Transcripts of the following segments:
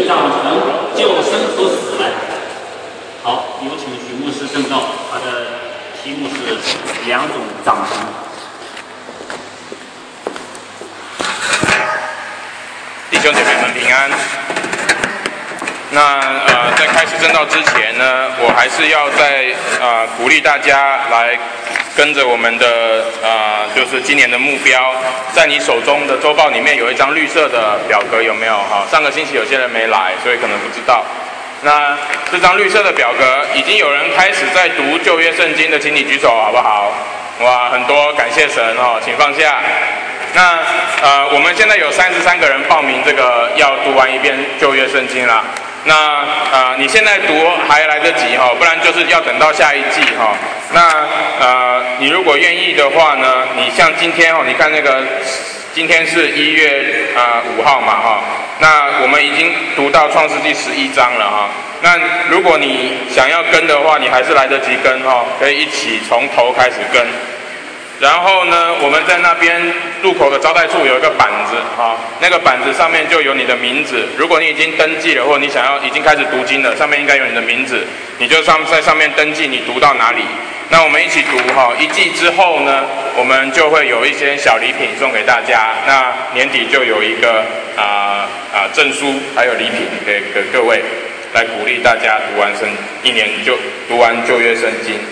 上成就生所死来。好，有请许牧师证道，他的题目是两种掌声。 弟兄姐妹们平安。在开始证道之前呢，我还是要再鼓励大家来跟着我们的就是今年的目标，在你手中的周报里面有一张绿色的表格，有没有？上个星期有些人没来，所以可能不知道。那这张绿色的表格已经有人开始在读旧约圣经的，请你举手好不好？哇，很多，感谢神哦，请放下。那我们现在有33个人报名这个要读完一遍旧约圣经啦。那你现在读还来得及哈，不然就是要等到下一季哈。那你如果愿意的话呢，你像今天哦，你看那个今天是1月5号嘛哈，那我们已经读到创世纪11章了哈。那如果你想要跟的话，你还是来得及跟哈，可以一起从头开始跟。然后呢，我们在那边入口的招待处有一个板子那个板子上面就有你的名字。如果你已经登记了，或者你已经开始读经了，上面应该有你的名字，你就在上面登记你读到哪里。那我们一起读一季之后呢，我们就会有一些小礼品送给大家。那年底就有一个证书还有礼品给各位，来鼓励大家读完一年就读完旧约圣经。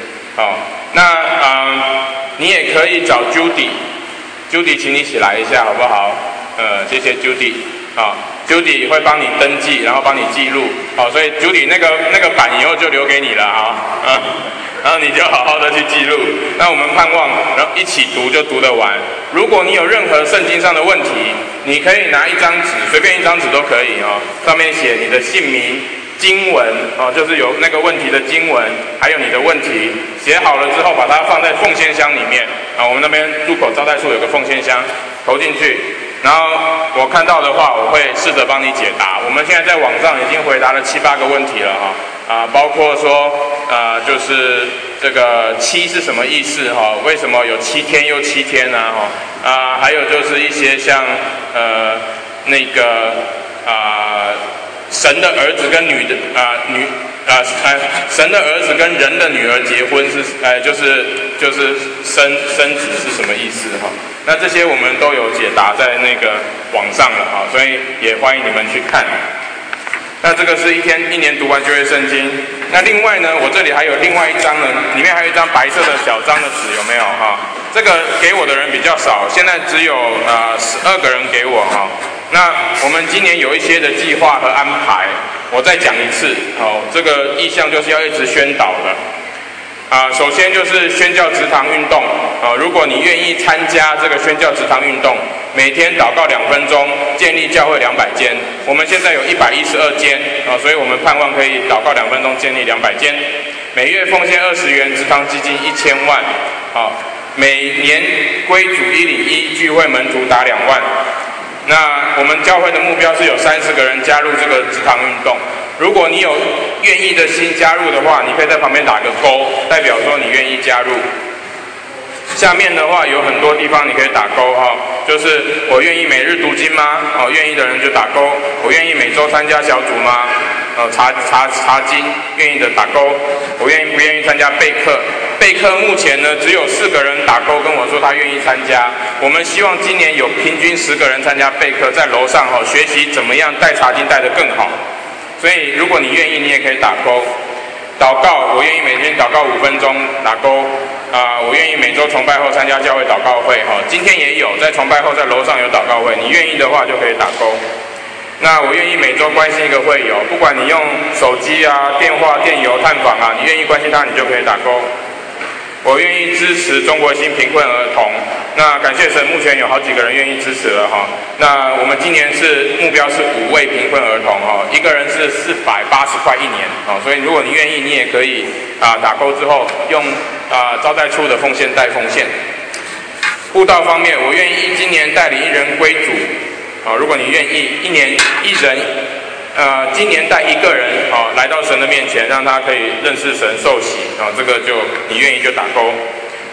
你也可以找 Judy， 请你起来一下好不好？谢谢 Judy。Judy 会帮你登记，然后帮你记录。所以 Judy 那个板以后就留给你了然后你就好好的去记录。那我们盼望，然后一起读就读得完。如果你有任何圣经上的问题，你可以拿一张纸，随便一张纸都可以上面写你的姓名。经文就是有那个问题的经文，还有你的问题，写好了之后把它放在奉献箱里面我们那边入口招待处有个奉献箱，投进去，然后我看到的话，我会试着帮你解答。我们现在在网上已经回答了7、8个问题了包括说就是这个7是什么意思为什么有7天又7天还有就是一些像神的儿子跟神的儿子跟人的女儿结婚就是生子是什么意思那这些我们都有解答在那个网上了所以也欢迎你们去看。那这个是一年读完旧约圣经。那另外呢，我这里还有另外一张呢，里面还有一张白色的小张的纸，有没有这个给我的人比较少，现在只有12个人给我那我们今年有一些的计划和安排，我再讲一次这个意向就是要一直宣导的首先就是宣教植堂运动如果你愿意参加这个宣教植堂运动，每天祷告2分钟，建立教会200间。我们现在有112间所以我们盼望可以祷告2分钟建立200间。每月奉献20元，植堂基金1000万每年归主101，聚会门徒达2万。那我们教会的目标是有30个人加入这个植堂运动。如果你有愿意的心加入的话，你可以在旁边打个勾，代表说你愿意加入。下面的话有很多地方你可以打勾就是我愿意每日读经吗？愿意的人就打勾。我愿意每周参加小组吗？查经，愿意的打勾。我不愿意参加备课？备课目前呢只有4个人打勾跟我说他愿意参加。我们希望今年有平均10个人参加备课，在楼上学习怎么样带查经带得更好。所以如果你愿意，你也可以打勾。祷告，我愿意每天祷告5分钟，打勾。我愿意每周崇拜后参加教会祷告会今天也有在崇拜后在楼上有祷告会，你愿意的话就可以打勾。那我愿意每周关心一个会友，不管你用手机电话、电邮探访你愿意关心他，你就可以打勾。我愿意支持中国新贫困儿童。那感谢神，目前有好几个人愿意支持了那我们今年目标是5位贫困儿童一个人是480块1年所以如果你愿意，你也可以打勾之后用招待处的奉献带奉献。布道方面，我愿意今年带领1人归主如果你愿意，1年1人今年带1个人来到神的面前，让他可以认识神受洗这个就你愿意就打勾。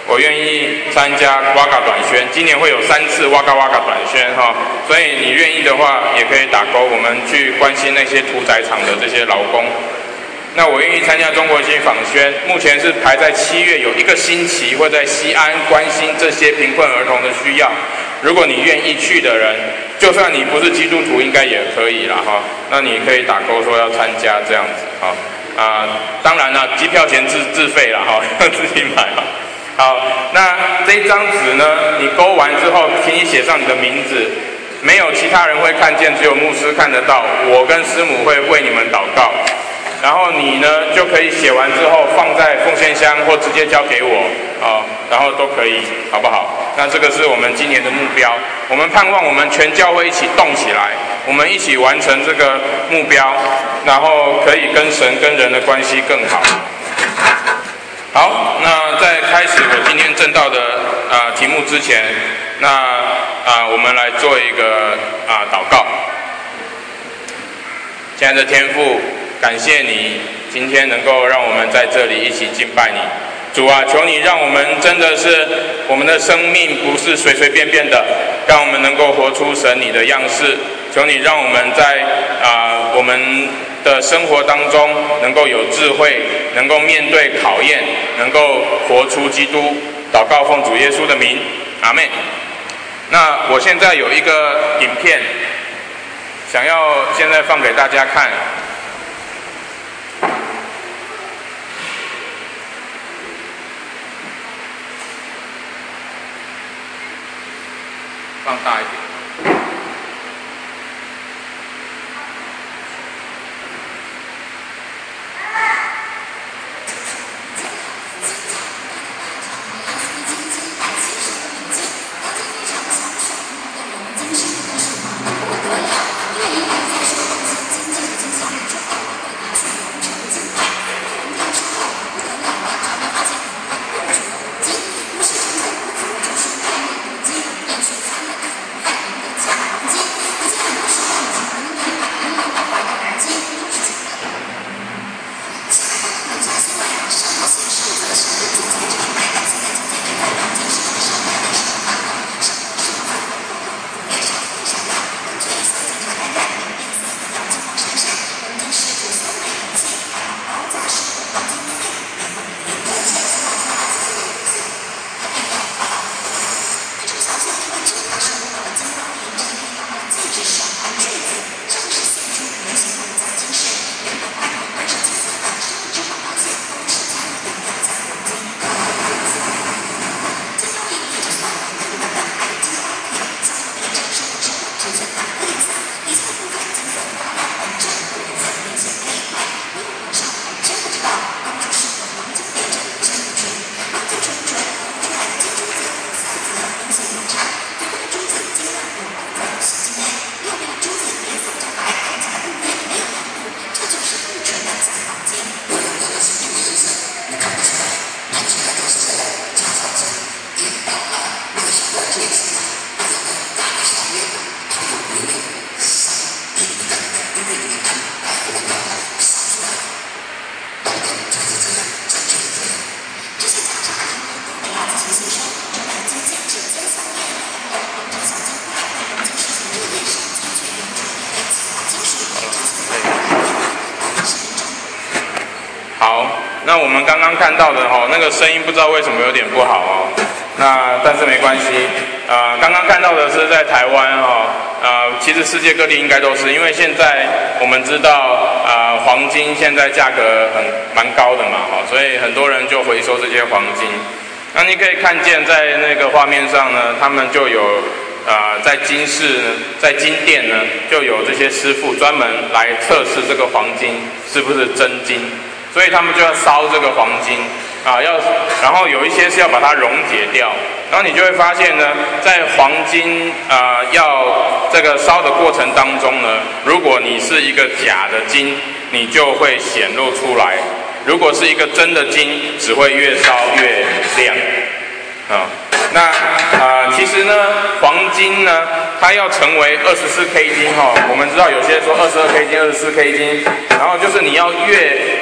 我愿意参加哇嘎短宣，今年会有3次哇嘎短宣哈，所以你愿意的话也可以打勾，我们去关心那些屠宰场的这些劳工。那我愿意参加中国新访宣，目前是排在7月，有1个星期会在西安关心这些贫困儿童的需要。如果你愿意去的人，就算你不是基督徒，应该也可以啦哈。那你可以打勾说要参加这样子哈。当然了，机票钱自费啦哈，要自己买哈。好，那这一张纸呢，你勾完之后，请你写上你的名字，没有其他人会看见，只有牧师看得到。我跟师母会为你们祷告，然后你呢就可以写完之后放在奉献箱，或直接交给我然后都可以，好不好？那这个是我们今年的目标，我们盼望我们全教会一起动起来，我们一起完成这个目标，然后可以跟神跟人的关系更好。好，那在开始我今天正道的题目之前，那我们来做一个祷告。亲爱的天父，感谢你今天能够让我们在这里一起敬拜你。主啊，求你让我们真的是我们的生命不是随随便便的，让我们能够活出神你的样式。求你让我们在我们的生活当中能够有智慧，能够面对考验，能够活出基督。祷告奉主耶稣的名，阿们。那我现在有一个影片，想要现在放给大家看。放大一点。那我们刚刚看到的那个声音不知道为什么有点不好但是没关系。刚刚看到的是在台湾其实世界各地应该都是，因为现在我们知道黄金现在价格蛮高的嘛所以很多人就回收这些黄金。那你可以看见在那个画面上呢，他们就有在金市呢，在金店呢，就有这些师傅专门来测试这个黄金是不是真金。所以他们就要烧这个黄金然后有一些是要把它溶解掉，然后你就会发现呢，在黄金要这个烧的过程当中呢，如果你是一个假的金，你就会显露出来；如果是一个真的金，只会越烧越亮其实呢，黄金呢，它要成为24K 金我们知道有些说22K 金、24K 金，然后就是你要越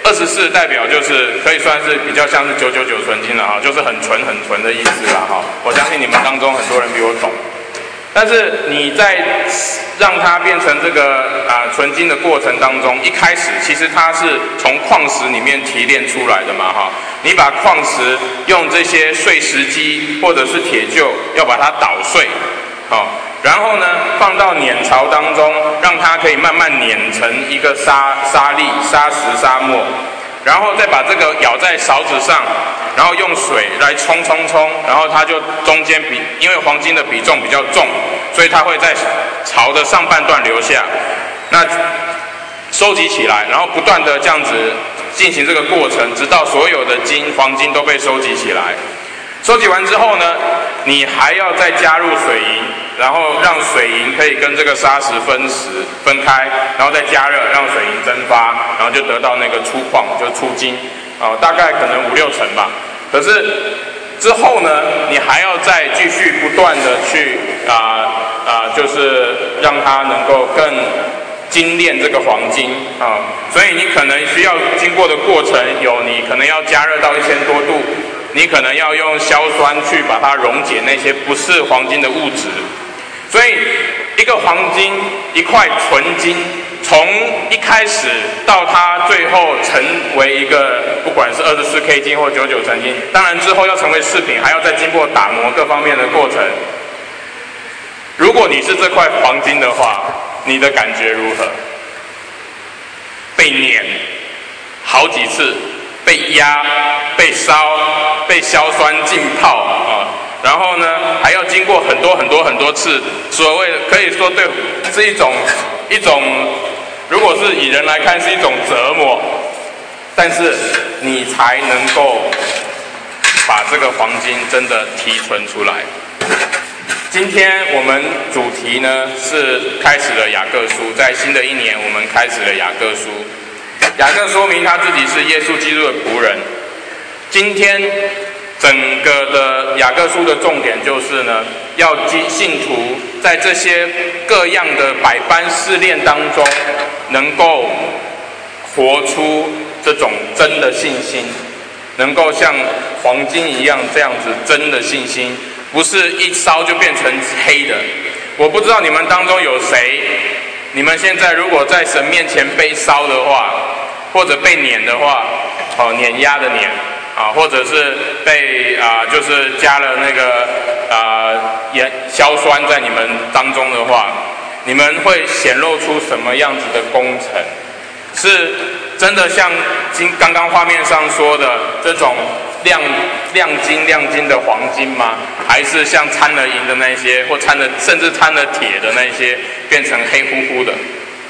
24代表就是可以算是比较像是999纯金了哈，就是很纯很纯的意思啦哈。我相信你们当中很多人比我懂。但是你在让它变成这个纯金的过程当中，一开始其实它是从矿石里面提炼出来的嘛哈。你把矿石用这些碎石机或者是铁臼要把它捣碎，然后呢放到碾槽当中，让它可以慢慢碾成一个沙粒、沙石、沙沫，然后再把这个舀在勺子上，然后用水来冲，然后它就中间因为黄金的比重比较重，所以它会在槽的上半段留下，那收集起来，然后不断的这样子进行这个过程，直到所有的黄金都被收集起来。收集完之后呢，你还要再加入水银，然后让水银可以跟这个砂石分开，然后再加热，让水银蒸发，然后就得到那个粗矿，就是粗金，大概可能5-6成吧。可是之后呢，你还要再继续不断的去就是让它能够更精炼这个黄金所以你可能需要经过的过程有，你可能要加热到1000多度。你可能要用硝酸去把它溶解那些不是黄金的物质，所以一个黄金，一块纯金，从一开始到它最后成为一个，不管是24K 金或99纯金，当然之后要成为饰品，还要再经过打磨各方面的过程。如果你是这块黄金的话，你的感觉如何？被碾好几次。被压、被烧、被硝酸浸泡然后呢，还要经过很多次，所谓可以说对，是一种，如果是以人来看是一种折磨，但是你才能够把这个黄金真的提纯出来。今天我们主题呢是开始了雅各书，在新的一年我们开始了雅各书。雅各说明他自己是耶稣基督的仆人。今天整个的雅各书的重点就是呢，要信徒在这些各样的百般试炼当中，能够活出这种真的信心，能够像黄金一样这样子真的信心，不是一烧就变成黑的。我不知道你们当中有谁，你们现在如果在神面前被烧的话，或者被碾的话，碾压的碾或者是被就是加了那个硝酸在你们当中的话，你们会显露出什么样子的工程？是真的像刚刚画面上说的这种亮金的黄金吗？还是像掺了银的那些，或甚至掺了铁的那些，变成黑乎乎的？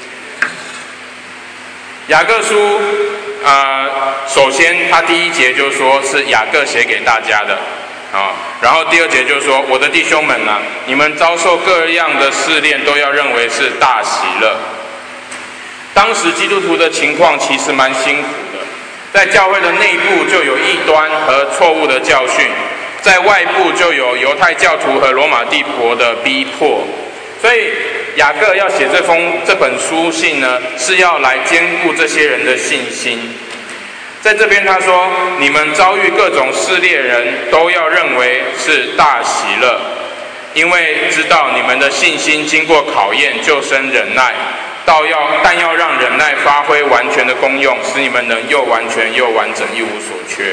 雅各书首先他第1节就说是雅各写给大家的然后第2节就说，我的弟兄们你们遭受各样的试炼，都要认为是大喜乐。当时基督徒的情况其实蛮辛苦的，在教会的内部就有异端和错误的教训，在外部就有犹太教徒和罗马帝国的逼迫，所以雅各要写这本书信呢，是要来兼顾这些人的信心。在这边他说，你们遭遇各种试炼人，都要认为是大喜乐，因为知道你们的信心经过考验，就生忍耐，但要让忍耐发挥完全的功用，使你们能又完全又完整，一无所缺。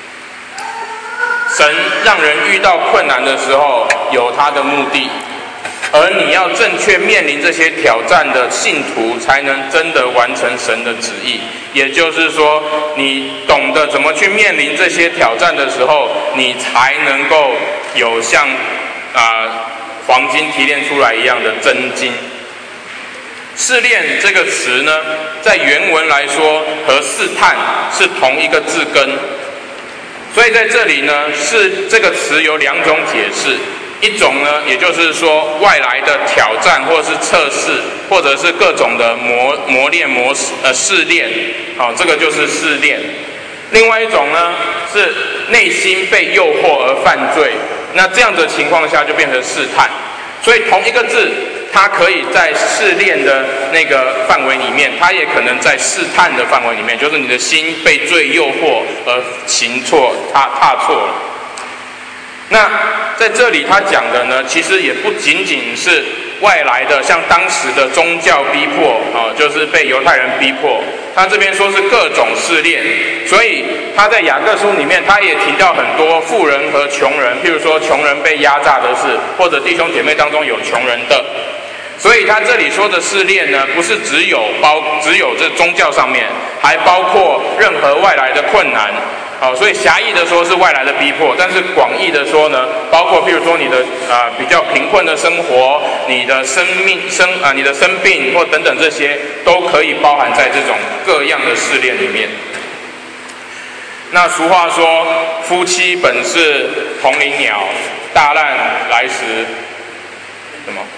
神让人遇到困难的时候有他的目的，而你要正确面临这些挑战的信徒，才能真的完成神的旨意。也就是说，你懂得怎么去面临这些挑战的时候，你才能够有像黄金提炼出来一样的真金。试炼这个词呢，在原文来说和试探是同一个字根，所以在这里呢，是这个词有2种解释。一种呢，也就是说外来的挑战，或是测试，或者是各种的磨练试炼，这个就是试炼。另外一种呢，是内心被诱惑而犯罪，那这样的情况下就变成试探。所以同一个字他可以在试炼的那个范围里面，他也可能在试探的范围里面，就是你的心被罪诱惑而行错、踏错了。那在这里他讲的呢，其实也不仅仅是外来的，像当时的宗教逼迫就是被犹太人逼迫。他这边说是各种试炼，所以他在雅各书里面，他也提到很多富人和穷人，譬如说穷人被压榨的事，或者弟兄姐妹当中有穷人的。所以他这里说的试炼呢，不是只有这宗教上面，还包括任何外来的困难。所以狭义的说是外来的逼迫，但是广义的说呢，包括譬如说你的比较贫困的生活，你的你的生病或等等这些，都可以包含在这种各样的试炼里面。那俗话说，夫妻本是同林鸟，大难来时什么？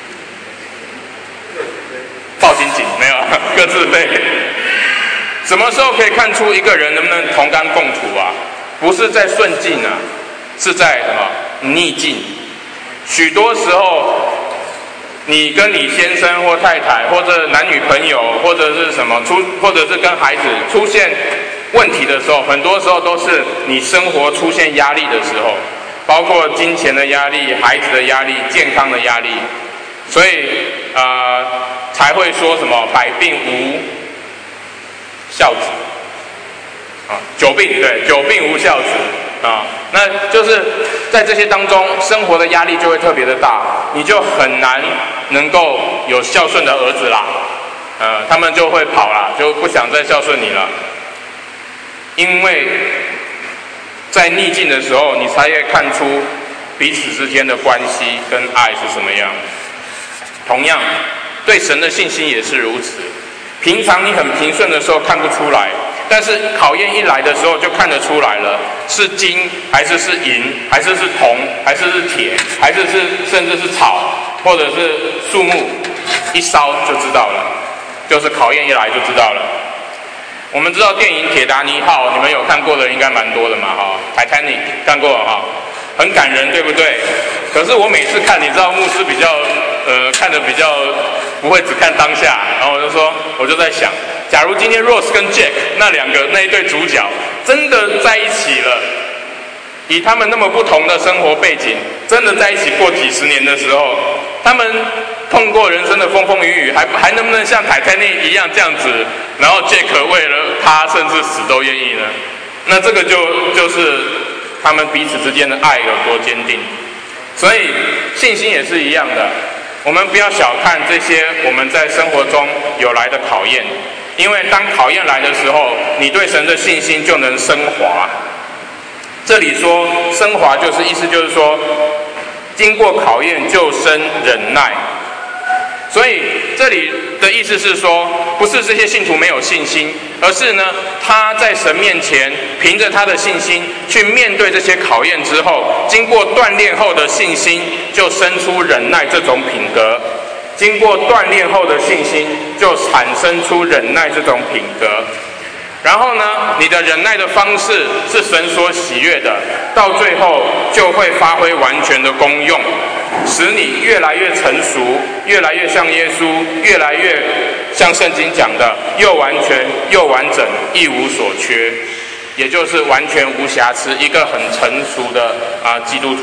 抱紧紧没有，各自飞。什么时候可以看出一个人能不能同甘共处啊？不是在顺境啊，是在什么逆境。许多时候，你跟你先生或太太，或者男女朋友，或者是什么或者是跟孩子出现问题的时候，很多时候都是你生活出现压力的时候，包括金钱的压力、孩子的压力、健康的压力，所以才会说什么百病无孝子久病无孝子那就是在这些当中，生活的压力就会特别的大，你就很难能够有孝顺的儿子啦，他们就会跑啦，就不想再孝顺你了，因为在逆境的时候，你才会看出彼此之间的关系跟爱是什么样。同样，对神的信心也是如此。平常你很平顺的时候看不出来，但是考验一来的时候就看得出来了，是金还是银，还是铜，还是铁，还是甚至是草，或者是树木，一烧就知道了，就是考验一来就知道了。我们知道电影《铁达尼号》，你们有看过的应该蛮多的嘛，Titanic 看过了很感人，对不对？可是我每次看，你知道牧师比较看得比较不会只看当下，然后我就在想，假如今天 Rose 跟 Jack 那一对主角真的在一起了，以他们那么不同的生活背景，真的在一起过几十年的时候，他们碰过人生的风风雨雨，还能不能像 Titanic 一样这样子，然后 Jack 为了他甚至死都愿意呢？那这个就是他们彼此之间的爱有多坚定。所以信心也是一样的，我们不要小看这些我们在生活中有来的考验，因为当考验来的时候，你对神的信心就能升华。这里说升华意思就是说，经过考验就生忍耐。所以这里的意思是说，不是这些信徒没有信心，而是呢，他在神面前凭着他的信心去面对这些考验之后，经过锻炼后的信心就生出忍耐这种品格，经过锻炼后的信心就产生出忍耐这种品格。然后呢，你的忍耐的方式是神所喜悦的，到最后就会发挥完全的功用，使你越来越成熟，越来越像耶稣，越来越像圣经讲的，又完全又完整，一无所缺，也就是完全无瑕疵，一个很成熟的基督徒。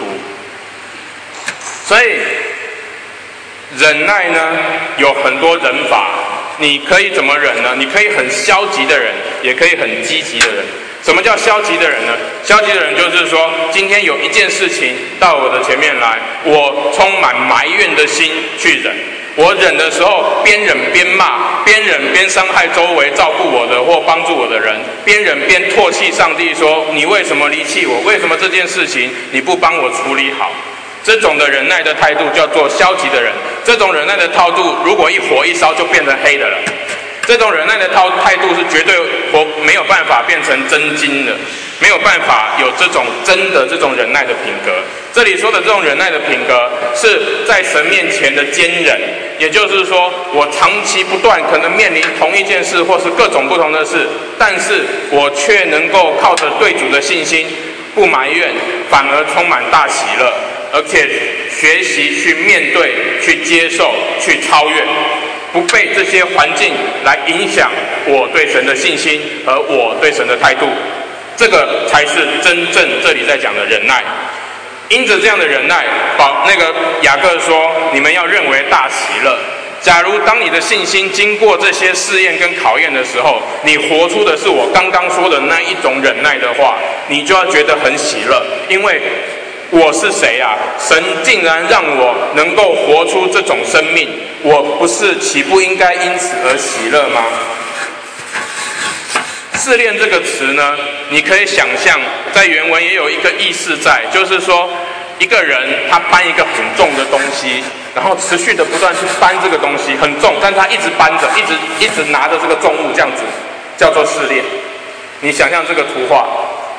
所以忍耐呢，有很多忍法。你可以怎么忍呢？你可以很消极的人，也可以很积极的人。什么叫消极的人呢？消极的人就是说，今天有一件事情到我的前面来，我充满埋怨的心去忍。我忍的时候，边忍边骂，边忍边伤害周围照顾我的或帮助我的人，边忍边唾弃上帝说：你为什么离弃我？为什么这件事情你不帮我处理好？这种的忍耐的态度叫做消极的人。这种忍耐的态度，如果一火一烧就变成黑的了。这种忍耐的态度是绝对没有办法变成真金的，没有办法有这种真的这种忍耐的品格。这里说的这种忍耐的品格，是在神面前的坚忍，也就是说，我长期不断可能面临同一件事，或是各种不同的事，但是我却能够靠着对主的信心，不埋怨，反而充满大喜乐。 而且学习去面对、去接受、去超越，不被这些环境来影响我对神的信心和我对神的态度。这个才是真正这里在讲的忍耐。因着这样的忍耐，雅各说，你们要认为大喜乐。假如当你的信心经过这些试验跟考验的时候，你活出的是我刚刚说的那一种忍耐的话，你就要觉得很喜乐，因为我是谁啊？神竟然让我能够活出这种生命，我不是岂不应该因此而喜乐吗？试炼这个词呢，你可以想象，在原文也有一个意思在，就是说一个人他搬一个很重的东西，然后持续的不断去搬这个东西，很重，但他一直搬着，一直拿着这个重物，这样子叫做试炼。你想象这个图画。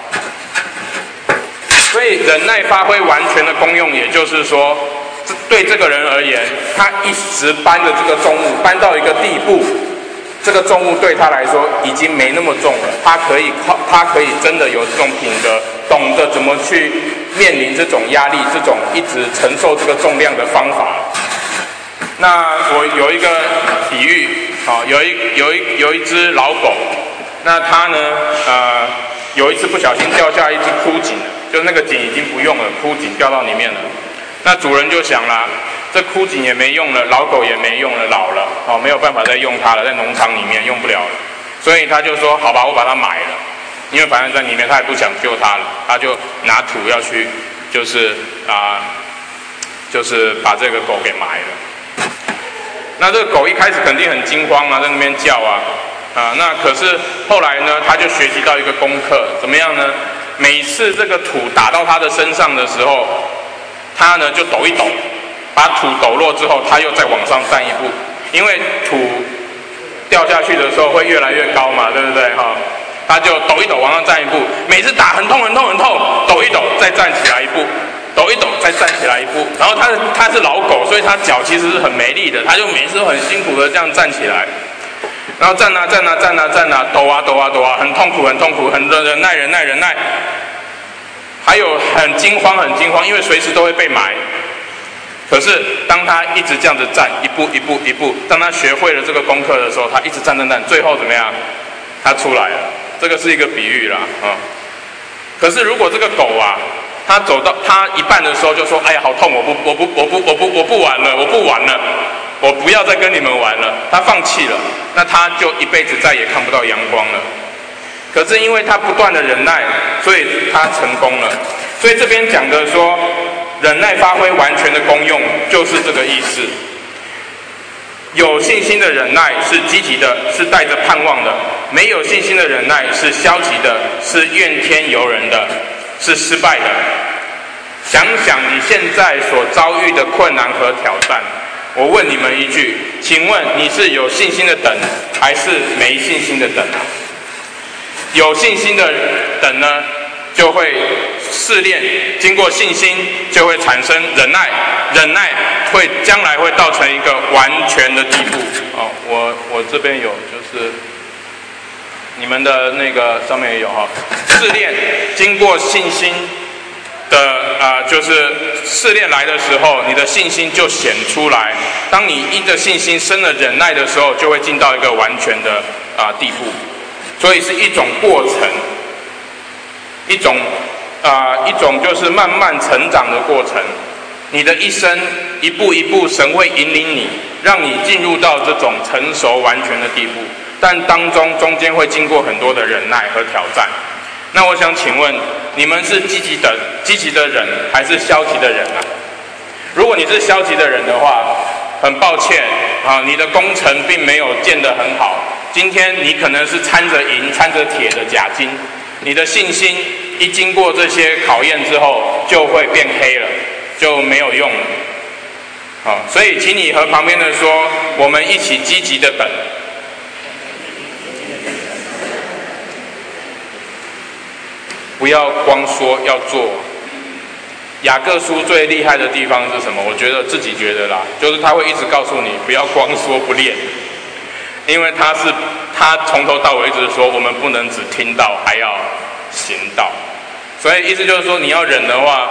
所以忍耐发挥完全的功用，也就是说，对这个人而言，他一直搬着这个重物，搬到一个地步，这个重物对他来说已经没那么重了，他可以真的有这种品格，懂得怎么去面临这种压力，这种一直承受这个重量的方法。那我有一个比喻，有一只老狗，那它呢，有一次不小心掉下一只枯井了，就那个井已经不用了，枯井掉到里面了。那主人就想啦，这枯井也没用了，老狗也没用了，老了，没有办法再用它了，在农场里面用不了了，所以他就说，好吧，我把它埋了，因为反正在里面他也不想救它了，他就拿土要去，就是把这个狗给埋了。那这个狗一开始肯定很惊慌啊，在那边叫啊，那可是后来呢，他就学习到一个功课，怎么样呢？每次这个土打到他的身上的时候，他呢就抖一抖，把土抖落之后，他又再往上站一步，因为土掉下去的时候会越来越高嘛，对不对哈？他就抖一抖往上站一步，每次打很痛很痛很痛，抖一抖再站起来一步，抖一抖再站起来一步。然后他是老狗，所以他脚其实是很没力的，他就每次都很辛苦的这样站起来，然后站啊，抖啊，很痛苦，很忍耐，还有很惊慌，因为随时都会被埋。可是当他一直这样子站，一步，当他学会了这个功课的时候，他一直站，最后怎么样？他出来了。这个是一个比喻啦，可是如果这个狗啊，他走到他一半的时候就说：“哎呀，好痛！我不玩了，我不要再跟你们玩了。”他放弃了，那他就一辈子再也看不到阳光了。可是因为他不断的忍耐，所以他成功了。所以这边讲的说，忍耐发挥完全的功用，就是这个意思。有信心的忍耐是积极的，是带着盼望的；没有信心的忍耐是消极的，是怨天尤人的，是失败的。想想你现在所遭遇的困难和挑战，我问你们一句，请问你是有信心的等，还是没信心的等？有信心的等呢，就会试炼，经过信心就会产生忍耐，忍耐将来会到成一个完全的地步。我这边有，就是你们的那个上面也有哈，试炼经过信心的就是试炼来的时候，你的信心就显出来。当你因着信心生了忍耐的时候，就会进到一个完全的地步。所以是一种过程，一种就是慢慢成长的过程。你的一生一步一步，神会引领你，让你进入到这种成熟完全的地步。但中间会经过很多的忍耐和挑战。那我想请问，你们是积极的人，还是消极的人啊？如果你是消极的人的话，很抱歉你的工程并没有建得很好。今天你可能是掺着银、掺着铁的假金，你的信心一经过这些考验之后，就会变黑了，就没有用了。所以请你和旁边的说，我们一起积极的等。不要光说，要做。雅各书最厉害的地方是什么？我自己觉得啦，就是他会一直告诉你，不要光说不练。因为他从头到尾一直说，我们不能只听到，还要行道。所以意思就是说，你要忍的话，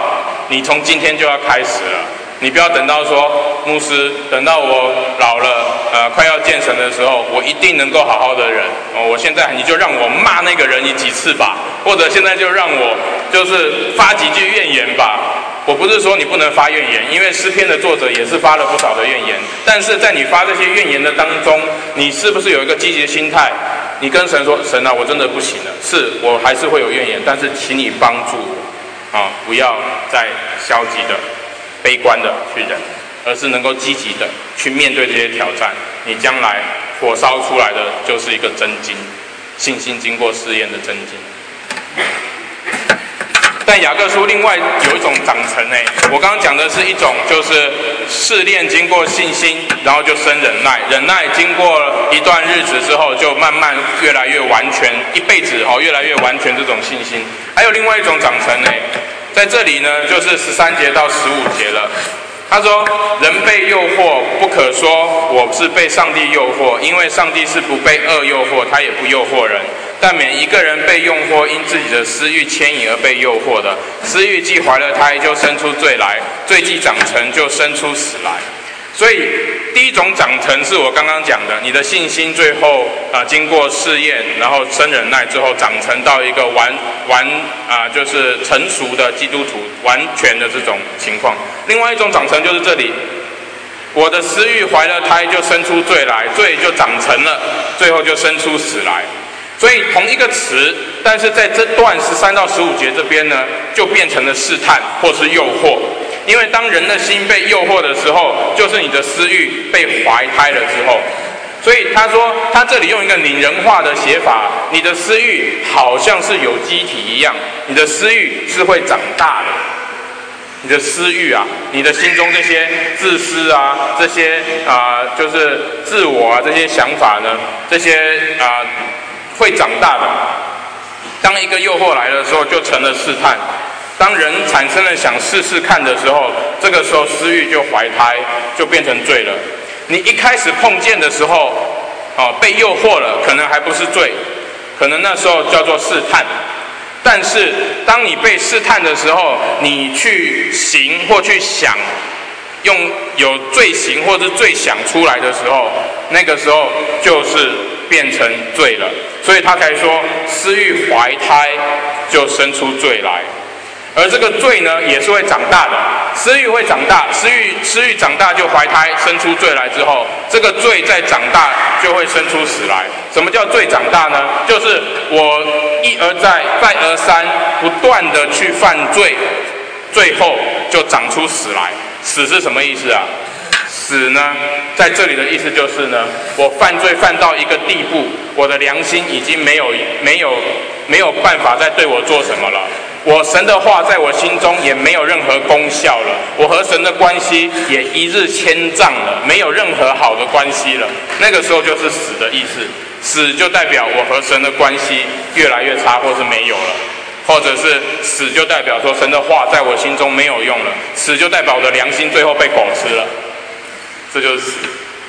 你从今天就要开始了。你不要等到说牧师，等到我老了，快要见神的时候，我一定能够好好的忍。我现在你就让我骂那个人几次吧，或者现在就让我就是发几句怨言吧。我不是说你不能发怨言，因为诗篇的作者也是发了不少的怨言。但是在你发这些怨言的当中，你是不是有一个积极的心态？你跟神说：“神啊，我真的不行了，是我还是会有怨言，但是请你帮助我不要再消极的、悲观的去忍，而是能够积极的去面对这些挑战。你将来火烧出来的就是一个真金，信心经过试验的真金。”但雅各书另外有一种长成我刚刚讲的是一种就是试炼经过信心，然后就生忍耐，忍耐经过一段日子之后就慢慢越来越完全，一辈子越来越完全这种信心。还有另外一种长成在这里呢就是13节到15节了。他说：“人被诱惑，不可说我是被上帝诱惑，因为上帝是不被恶诱惑，他也不诱惑人。但每一个人被诱惑，因自己的私欲牵引而被诱惑的。私欲既怀了胎，就生出罪来；罪既长成，就生出死来。”所以第一种长成是我刚刚讲的，你的信心最后经过试验，然后生忍耐之后长成到一个就是成熟的基督徒，完全的这种情况。另外一种长成就是这里，我的私欲怀了胎，就生出罪来，罪就长成了，最后就生出死来。所以同一个词，但是在这段13到15节这边呢，就变成了试探或是诱惑。因为当人的心被诱惑的时候，就是你的私欲被怀胎了之后。所以他说，他这里用一个拟人化的写法，你的私欲好像是有机体一样，你的私欲是会长大的。你的私欲你的心中这些自私这些就是自我这些想法呢，这些会长大的。当一个诱惑来的时候，就成了试探。当人产生了想试试看的时候，这个时候私欲就怀胎，就变成罪了。你一开始碰见的时候，被诱惑了，可能还不是罪，可能那时候叫做试探。但是当你被试探的时候，你去行或去想，用有罪行或是罪想出来的时候，那个时候就是变成罪了。所以他才说，私欲怀胎，就生出罪来。而这个罪呢，也是会长大的，私欲会长大，私欲长大就怀胎，生出罪来之后，这个罪再长大就会生出死来。什么叫罪长大呢？就是我一而再，再而三，不断的去犯罪，最后就长出死来。死是什么意思啊？死呢，在这里的意思就是呢，我犯罪犯到一个地步，我的良心已经没有办法再对我做什么了。我神的话在我心中也没有任何功效了，我和神的关系也一日千丈了，没有任何好的关系了。那个时候就是死的意思，死就代表我和神的关系越来越差，或是没有了，或者是死就代表说神的话在我心中没有用了，死就代表我的良心最后被狗吃了，这就是死。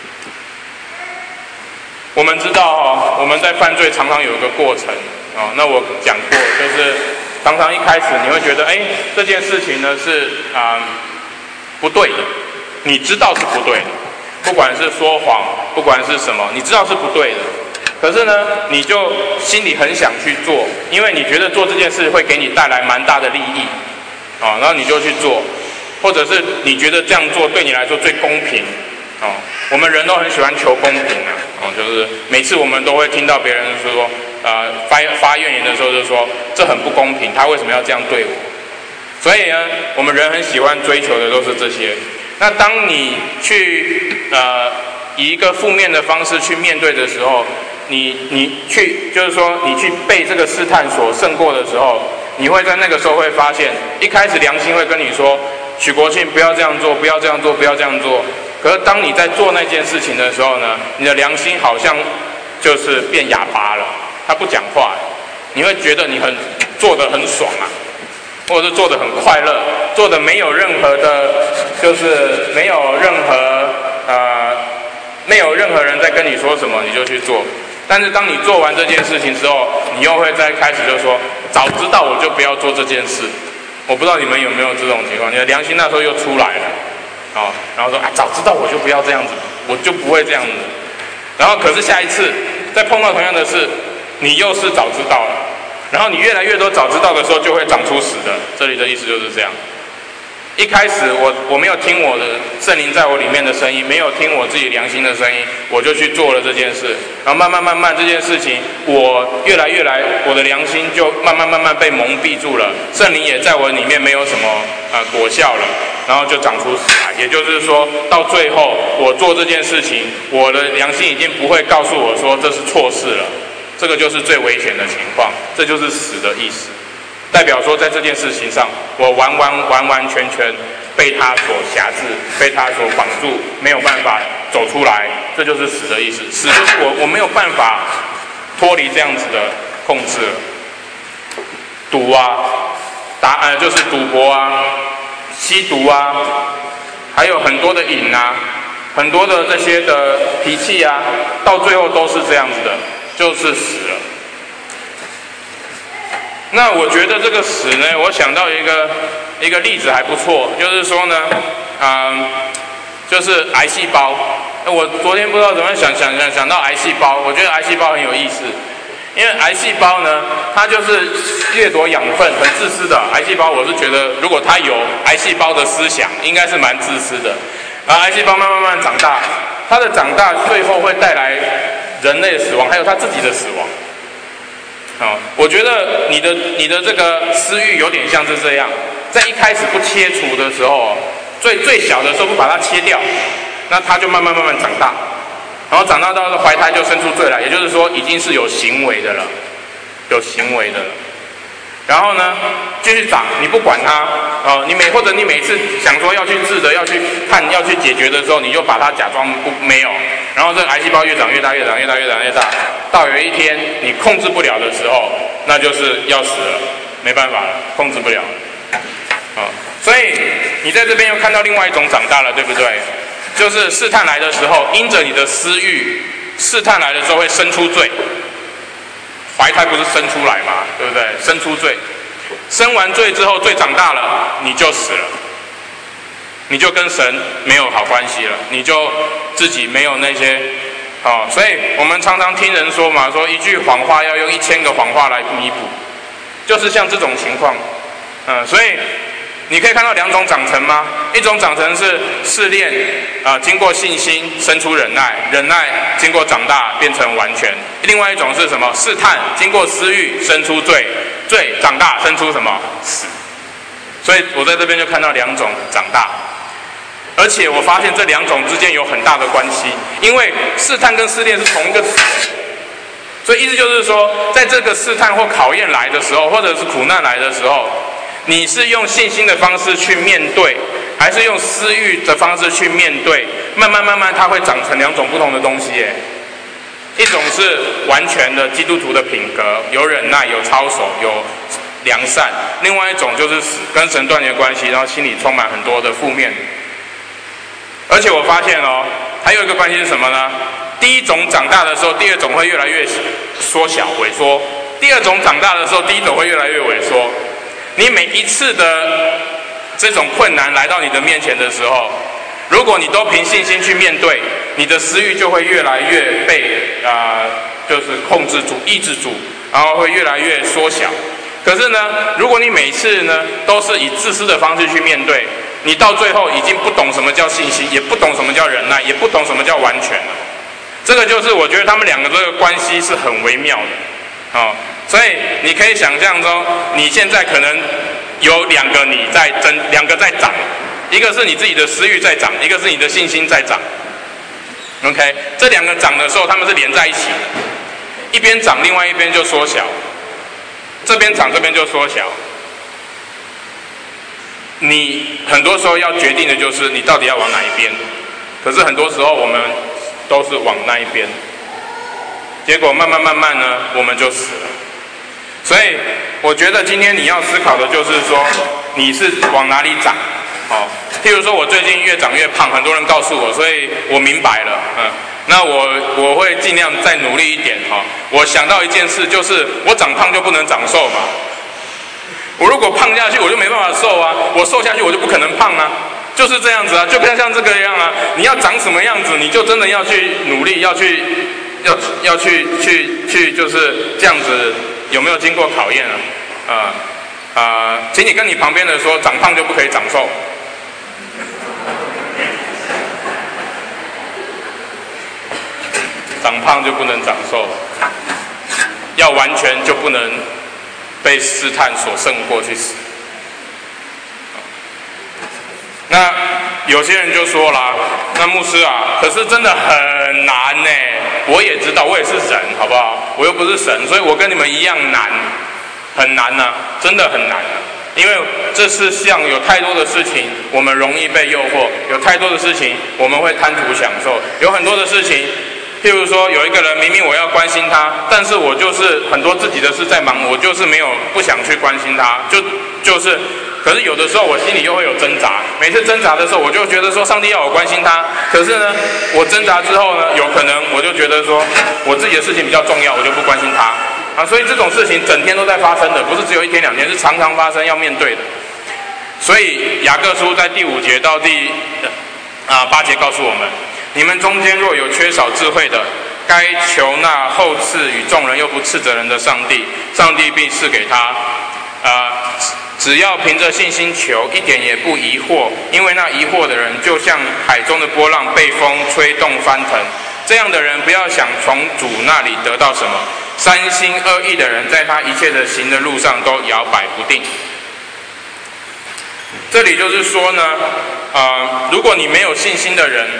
我们知道我们在犯罪常常有一个过程那我讲过，就是常常一开始你会觉得，这件事情呢是不对的，你知道是不对的，不管是说谎，不管是什么，你知道是不对的。可是呢，你就心里很想去做，因为你觉得做这件事会给你带来蛮大的利益然后你就去做，或者是你觉得这样做对你来说最公平我们人都很喜欢求公平就是每次我们都会听到别人说发怨言的时候就说这很不公平，他为什么要这样对我？所以呢，我们人很喜欢追求的都是这些。那当你去以一个负面的方式去面对的时候，你去就是说你去被这个试探所胜过的时候，你会在那个时候会发现，一开始良心会跟你说，许国庆不要这样做，不要这样做，不要这样做。可是当你在做那件事情的时候呢，你的良心好像就是变哑巴了，他不讲话，你会觉得你做得很爽或者是做得很快乐，做得没有任何的，就是没有任何人在跟你说什么，你就去做。但是当你做完这件事情之后，你又会再开始就说，早知道我就不要做这件事我不知道你们有没有这种情况，你的良心那时候又出来了，然后说早知道我就不要这样子，我就不会这样子。然后可是下一次再碰到同样的事，你又是早知道了，然后你越来越多早知道的时候，就会长出死的。这里的意思就是这样。一开始我没有听我的圣灵在我里面的声音，没有听我自己良心的声音，我就去做了这件事。然后慢慢这件事情，我越来，我的良心就慢慢被蒙蔽住了，圣灵也在我里面没有什么果效了，然后就长出死来。也就是说，到最后我做这件事情，我的良心已经不会告诉我说这是错事了，这个就是最危险的情况，这就是死的意思。代表说，在这件事情上，我完全被他所辖制，被他所绑住，没有办法走出来，这就是死的意思。死就是我没有办法脱离这样子的控制了。赌啊，就是赌博啊，吸毒啊，还有很多的瘾啊，很多的这些的脾气啊，到最后都是这样子的，就是死了。那我觉得这个死呢，我想到一个例子还不错，就是说呢，就是癌细胞。我昨天不知道怎么想到癌细胞，我觉得癌细胞很有意思，因为癌细胞呢，它就是掠夺养分，很自私的。癌细胞我是觉得，如果它有癌细胞的思想，应该是蛮自私的。而癌细胞慢慢长大，它的长大最后会带来人类的死亡，还有它自己的死亡。我觉得你的这个私欲有点像是这样，在一开始不切除的时候，最小的时候不把它切掉，那它就慢慢长大，然后长大到怀胎就生出罪来，也就是说已经是有行为的了，然后呢，继续长，你不管它，或者你每次想说要去治的、要去看、要去解决的时候，你就把它假装没有，然后这个癌细胞越长越大，到有一天你控制不了的时候，那就是要死了，没办法了，控制不了。所以你在这边又看到另外一种长大了，对不对？就是试探来的时候，因着你的私欲，试探来的时候会生出罪。怀胎不是生出来嘛，对不对？生出罪，生完罪之后，罪长大了，你就死了，你就跟神没有好关系了，你就自己没有那些，所以我们常常听人说嘛，说一句谎话要用1000个谎话来弥补，就是像这种情况，所以你可以看到2种长成吗？一种长成是试炼，经过信心生出忍耐，忍耐经过长大变成完全。另外一种是什么？试探经过私欲生出罪，罪长大生出什么？死。所以我在这边就看到2种长大，而且我发现这2种之间有很大的关系，因为试探跟试炼是同一个词。所以意思就是说，在这个试探或考验来的时候，或者是苦难来的时候，你是用信心的方式去面对，还是用私欲的方式去面对？慢慢它会长成2种不同的东西耶。一种是完全的基督徒的品格，有忍耐，有操守，有良善；另外一种就是死，跟神断绝关系，然后心里充满很多的负面。而且我发现还有一个关系是什么呢？第一种长大的时候，第二种会越来越缩小萎缩；第二种长大的时候，第一种会越来越萎缩。你每一次的这种困难来到你的面前的时候，如果你都凭信心去面对，你的私欲就会越来越被就是控制住、抑制住，然后会越来越缩小。可是呢，如果你每次呢都是以自私的方式去面对，你到最后已经不懂什么叫信心，也不懂什么叫忍耐，也不懂什么叫完全了。这个就是我觉得他们2个这个关系是很微妙的。所以你可以想象中，你现在可能有2个你在争，2个在长，一个是你自己的私欲在长，一个是你的信心在长。OK， 这2个长的时候，他们是连在一起的，一边长，另外一边就缩小，这边长，这边就缩小。你很多时候要决定的就是你到底要往哪一边，可是很多时候我们都是往那一边，结果慢慢呢，我们就死了。所以我觉得今天你要思考的就是说，你是往哪里长。譬如说我最近越长越胖，很多人告诉我，所以我明白了。那我会尽量再努力一点。我想到一件事，就是我长胖就不能长瘦嘛。 我如果胖下去，我就没办法瘦啊；我瘦下去，我就不可能胖啊。就是这样子啊，就像这个一样啊。你要长什么样子，你就真的要去努力，要去就是这样子，有没有经过考验啊？请你跟你旁边的说，长胖就不可以长瘦。长胖就不能长瘦，要完全就不能被试探所胜过去死。那有些人就说啦，那牧师啊，可是真的很难呢。我也知道，我也是人，好不好？我又不是神，所以我跟你们一样难，很难啊，真的很难啊。因为这世上有太多的事情，我们容易被诱惑；有太多的事情，我们会贪图享受；有很多的事情，譬如说，有一个人明明我要关心他，但是我就是很多自己的事在忙，我就是不想去关心他，就是。可是有的时候我心里又会有挣扎，每次挣扎的时候，我就觉得说上帝要我关心他，可是呢，我挣扎之后呢，有可能我就觉得说我自己的事情比较重要，我就不关心他啊。所以这种事情整天都在发生的，不是只有1天2天，是常常发生要面对的。所以雅各书在第5节到第8节告诉我们：你们中间若有缺少智慧的，该求那厚赐与众人又不斥责人的上帝，上帝必赐给他。只要凭着信心求，一点也不疑惑，因为那疑惑的人就像海中的波浪，被风吹动翻腾。这样的人不要想从主那里得到什么，三心二意的人，在他一切的行的路上都摇摆不定。这里就是说呢，如果你没有信心的人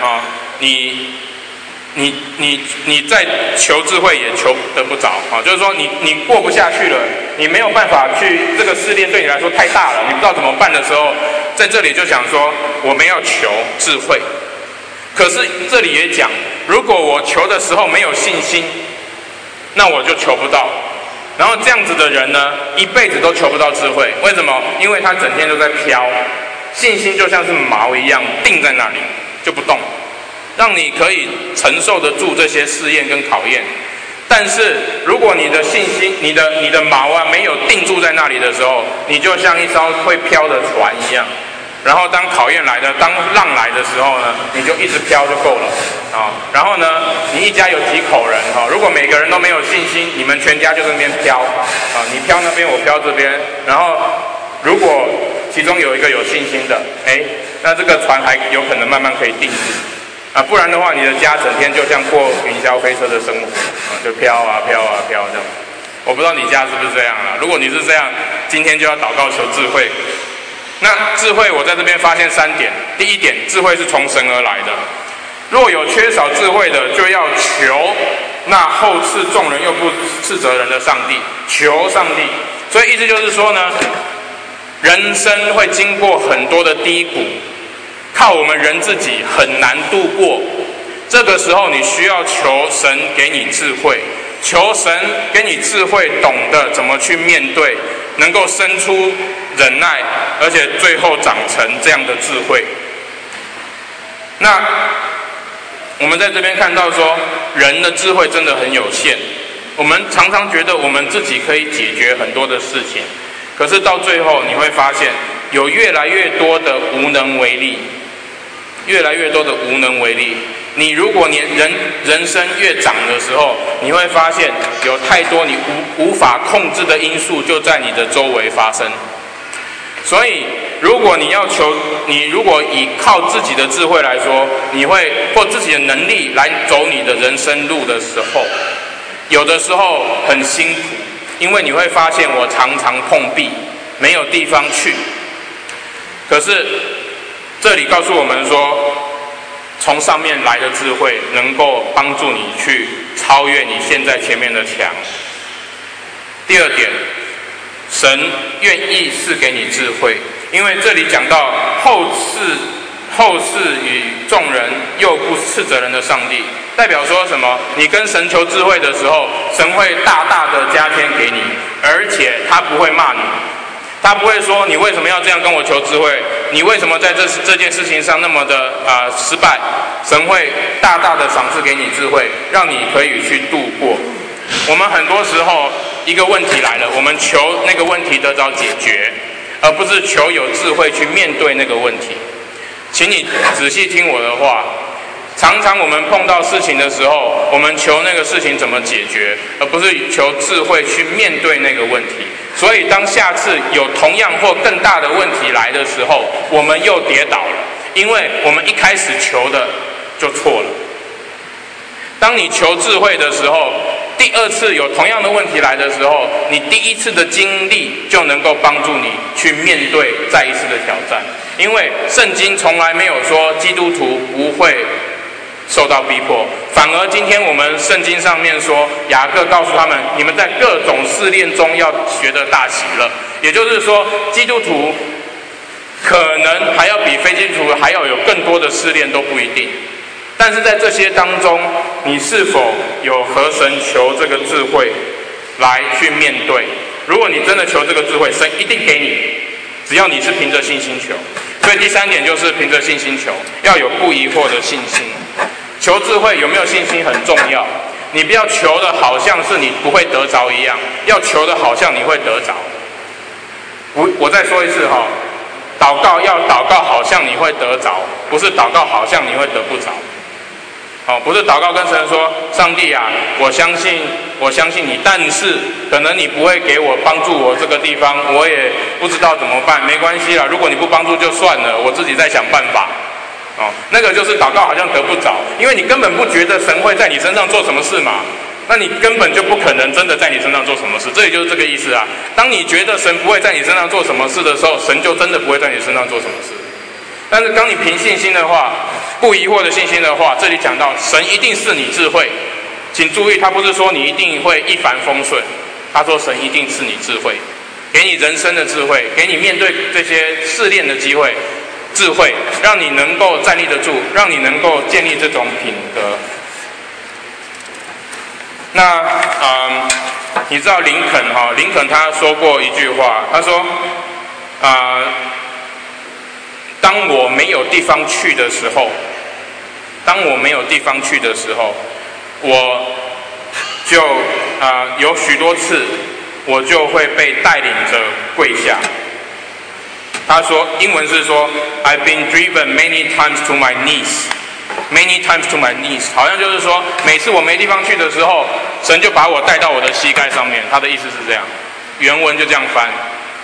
你在求智慧也求得不着啊，就是说你过不下去了，你没有办法去，这个试炼对你来说太大了，你不知道怎么办的时候，在这里就想说我们要求智慧。可是这里也讲，如果我求的时候没有信心，那我就求不到。然后这样子的人呢，一辈子都求不到智慧。为什么？因为他整天都在飘，信心就像是毛一样定在那里就不动。让你可以承受得住这些试验跟考验，但是如果你的信心、你的锚没有定住在那里的时候，你就像一艘会飘的船一样。然后当考验来的、当浪来的时候呢，你就一直飘就够了啊。然后呢，你一家有几口人如果每个人都没有信心，你们全家就在那边飘啊，你飘那边，我飘这边。然后如果其中有一个有信心的，那这个船还有可能慢慢可以定住。不然的话，你的家整天就像过云霄飞车的生活就飘啊飘啊飘这样。我不知道你家是不是这样啊？如果你是这样，今天就要祷告求智慧。那智慧，我在这边发现3点。第一点，智慧是从神而来的。若有缺少智慧的，就要求那厚赐众人又不斥责人的上帝，求上帝。所以意思就是说呢，人生会经过很多的低谷。靠我们人自己很难度过，这个时候你需要求神给你智慧，求神给你智慧，懂得怎么去面对，能够生出忍耐，而且最后长成这样的智慧。那我们在这边看到说，人的智慧真的很有限，我们常常觉得我们自己可以解决很多的事情，可是到最后你会发现，有越来越多的无能为力。越来越多的无能为力。你如果人生越长的时候，你会发现有太多你无法控制的因素就在你的周围发生。所以，如果你如果以靠自己的智慧来说，你会或自己的能力来走你的人生路的时候，有的时候很辛苦，因为你会发现我常常碰壁，没有地方去。可是这里告诉我们说，从上面来的智慧能够帮助你去超越你现在前面的墙。第二点，神愿意赐给你智慧，因为这里讲到厚赐与众人又不斥责人的上帝，代表说什么？你跟神求智慧的时候，神会大大的加添给你，而且他不会骂你。他不会说你为什么要这样跟我求智慧？你为什么在这件事情上那么的失败？神会大大的赏赐给你智慧，让你可以去度过。我们很多时候一个问题来了，我们求那个问题得到解决，而不是求有智慧去面对那个问题。请你仔细听我的话，常常我们碰到事情的时候，我们求那个事情怎么解决，而不是求智慧去面对那个问题。所以当下次有同样或更大的问题来的时候，我们又跌倒了，因为我们一开始求的就错了。当你求智慧的时候，第二次有同样的问题来的时候，你第一次的经历就能够帮助你去面对再一次的挑战。因为圣经从来没有说基督徒不会受到逼迫，反而今天我们圣经上面说，雅各告诉他们，你们在各种试炼中要学得大喜乐。也就是说，基督徒可能还要比非基督徒还要有更多的试炼都不一定。但是在这些当中，你是否有和神求这个智慧来去面对？如果你真的求这个智慧，神一定给你，只要你是凭着信心求。所以第三点就是凭着信心求，要有不疑惑的信心。求智慧有没有信心很重要，你不要求的好像是你不会得着一样，要求的好像你会得着。我再说一次哈，祷告要祷告好像你会得着，不是祷告好像你会得不着。不是祷告跟神说，上帝啊，我相信你，但是可能你不会给我帮助我这个地方，我也不知道怎么办，没关系啦，如果你不帮助就算了，我自己再想办法。那个就是祷告好像得不着，因为你根本不觉得神会在你身上做什么事嘛，那你根本就不可能真的在你身上做什么事，这也就是这个意思啊。当你觉得神不会在你身上做什么事的时候，神就真的不会在你身上做什么事。但是当你凭信心的话，不疑惑的信心的话，这里讲到神一定是你智慧，请注意，他不是说你一定会一帆风顺，他说神一定是你智慧，给你人生的智慧，给你面对这些试炼的机会，智慧让你能够站立得住，让你能够建立这种品格。那你知道林肯他说过一句话，他说当我没有地方去的时候，我就有许多次我就会被带领着跪下。他说英文是说 I've been driven many times to my knees， 好像就是说每次我没地方去的时候，神就把我带到我的膝盖上面，他的意思是这样，原文就这样翻。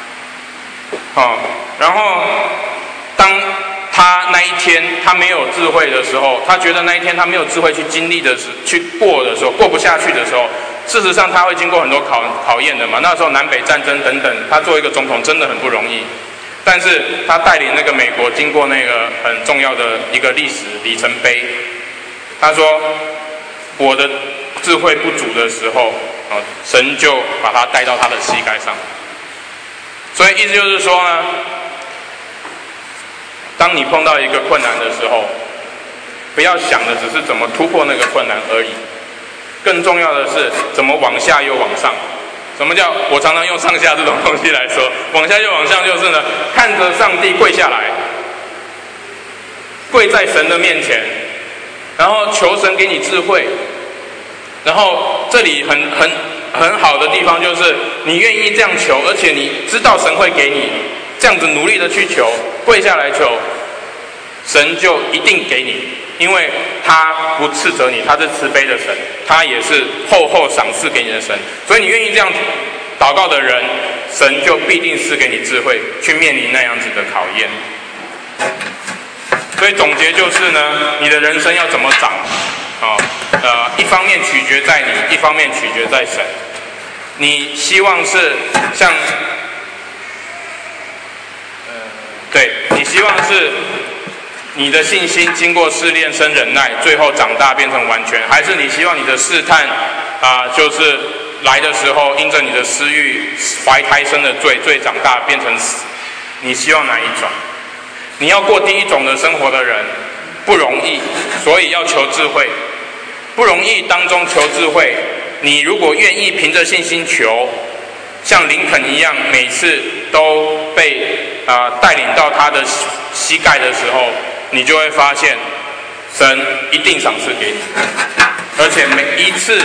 然后当他那一天他没有智慧的时候，他觉得那一天他没有智慧去经历去过的时候，过不下去的时候，事实上他会经过很多考验的嘛。那时候南北战争等等，他做一个总统真的很不容易。但是他带领那个美国经过那个很重要的一个历史里程碑。他说我的智慧不足的时候，神就把他带到他的膝盖上。所以意思就是说呢，当你碰到一个困难的时候，不要想的只是怎么突破那个困难而已，更重要的是怎么往下又往上。什么叫我常常用上下这种东西来说，往下又往上就是呢，看着上帝跪下来，跪在神的面前，然后求神给你智慧。然后这里很好的地方就是你愿意这样求，而且你知道神会给你，这样子努力的去求，跪下来求，神就一定给你，因为他不斥责你，他是慈悲的神，他也是厚厚赏赐给你的神。所以你愿意这样祷告的人，神就必定赐给你智慧去面临那样子的考验。所以总结就是呢，你的人生要怎么长一方面取决在你，一方面取决在神。你希望是像你希望是你的信心经过试炼生忍耐，最后长大变成完全，还是你希望你的试探就是来的时候因着你的私欲怀胎生的罪长大变成死？你希望哪一种？你要过第一种的生活的人不容易，所以要求智慧。不容易当中求智慧，你如果愿意凭着信心求，像林肯一样每次都被带领到他的膝盖的时候，你就会发现神一定赏赐给你，而且每一次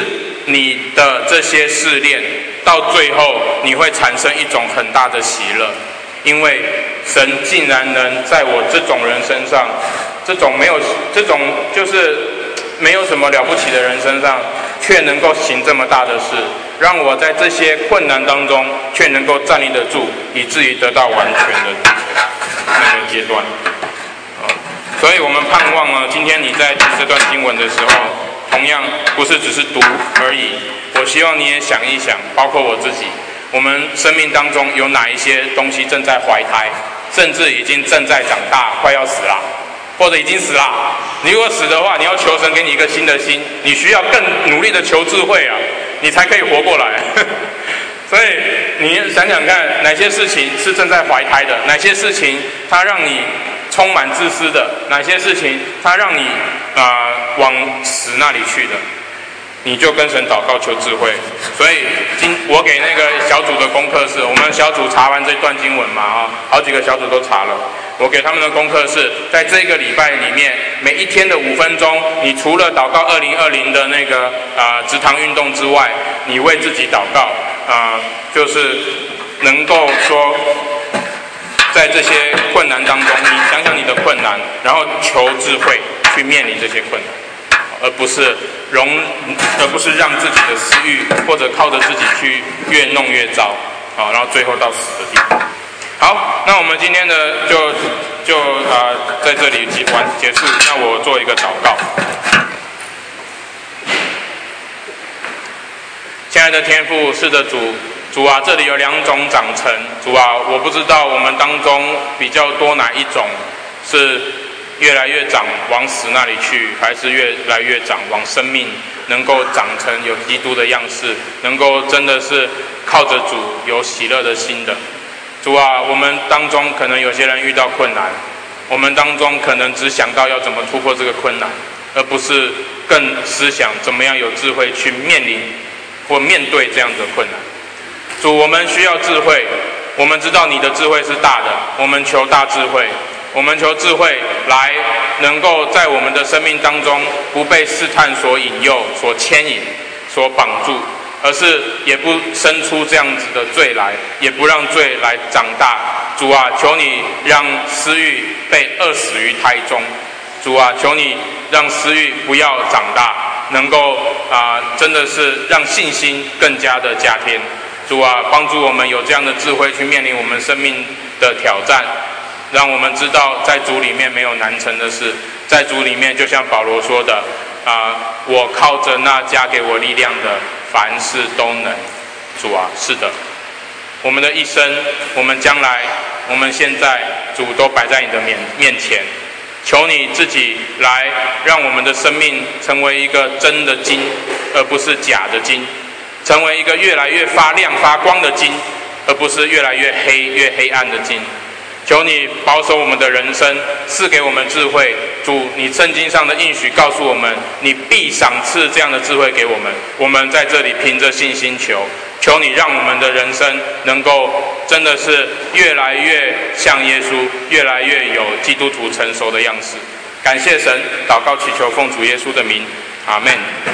你的这些试炼，到最后你会产生一种很大的喜乐，因为神竟然能在我这种人身上，这种就是没有什么了不起的人身上，却能够行这么大的事，让我在这些困难当中却能够站立得住，以至于得到完全的那个阶段。所以我们盼望呢，今天你在读这段经文的时候，同样不是只是读而已。我希望你也想一想，包括我自己，我们生命当中有哪一些东西正在怀胎，甚至已经正在长大，快要死了，或者已经死了。你如果死的话，你要求神给你一个新的心，你需要更努力的求智慧啊，你才可以活过来。所以你想想看，哪些事情是正在怀胎的，哪些事情它让你充满自私的，哪些事情它让你往死那里去的，你就跟神祷告求智慧。所以我给那个小组的功课是，我们小组查完这段经文嘛，好几个小组都查了。我给他们的功课是在这个礼拜里面，每一天的5分钟，你除了祷告2020的那个植堂运动之外，你为自己祷告就是能够说，在这些困难当中，你想想你的困难，然后求智慧去面临这些困难，而不是让自己的私欲或者靠着自己去越弄越糟，然后最后到死的地方。好，那我们今天的就在这里结束。那我做一个祷告。亲爱的天父，是的主啊，这里有2种长成，主啊，我不知道我们当中比较多哪一种是越来越长往死那里去，还是越来越长往生命能够长成有基督的样式，能够真的是靠着主有喜乐的心的。主啊，我们当中可能有些人遇到困难，我们当中可能只想到要怎么突破这个困难，而不是更思想怎么样有智慧去面临或面对这样的困难。主，我们需要智慧，我们知道你的智慧是大的，我们求大智慧，我们求智慧来能够在我们的生命当中不被试探所引诱、所牵引、所绑住，而是也不生出这样子的罪来，也不让罪来长大。主啊，求你让私欲被饿死于胎中。主啊，求你让私欲不要长大，能够真的是让信心更加的加添。主啊，帮助我们有这样的智慧去面临我们生命的挑战，让我们知道在主里面没有难成的事，在主里面就像保罗说的我靠着那加给我力量的，凡事都能。主啊，是的，我们的一生，我们将来，我们现在，主都摆在你的面前，求你自己来让我们的生命成为一个真的金，而不是假的金，成为一个越来越发亮发光的金，而不是越来越黑暗的金。求你保守我们的人生，赐给我们智慧。主，你圣经上的应许告诉我们，你必赏赐这样的智慧给我们。我们在这里凭着信心求你让我们的人生能够真的是越来越像耶稣，越来越有基督徒成熟的样式。感谢神，祷告祈求奉主耶稣的名，阿们。